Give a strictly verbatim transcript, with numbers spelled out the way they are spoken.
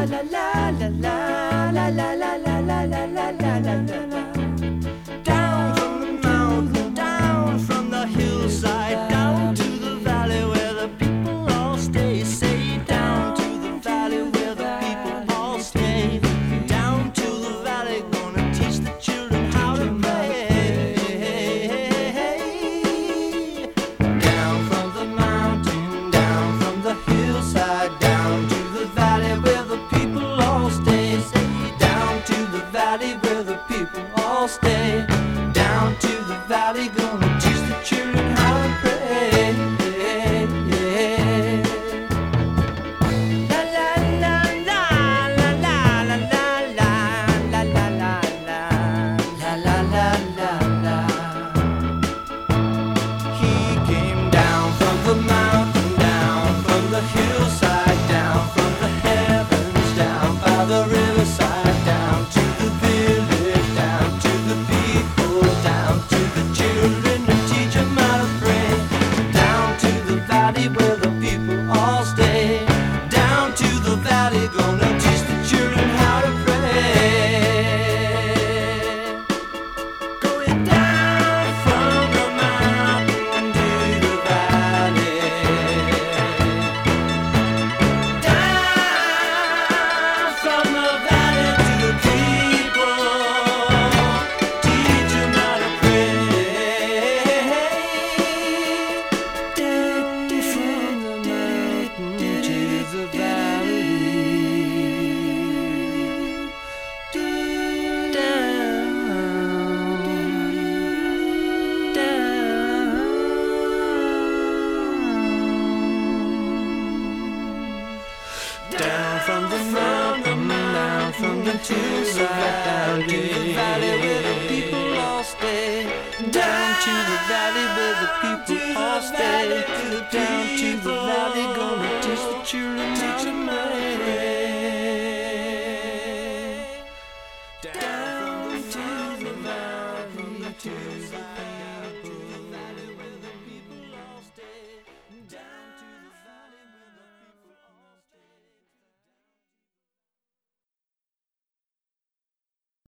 la la la la la la la la la la la la la la. Down from the mountain, down from the hillside, down to the valley where the people all stay. Say down to the valley where the people all stay. Down to the valley, gonna teach the children how to play. Down from the mountain, down from the hillside, down to the valley where the people all stay. Say down to the valley where the people all stay. Down to the valley, gonna teach the children how to pray. La la la la la la la la la la la la la la la la la. He came down from the mountain, down from the hillside, down from the heavens, down by the riverside, down to the village, down to the people, down to the children and teach them how to pray. Down to the valley where the people all stay. Down to the valley, gonna teach the children how to pray. Going down from the mountain to the valley. Down from the valley to the people. Teach them how to pray. Down from the mountain to the valley. Down from the mountain, down from the hillside, down to the valley where the people all stay. Down to the valley where the people all stay. Down to the valley, gonna teach the children how to pray.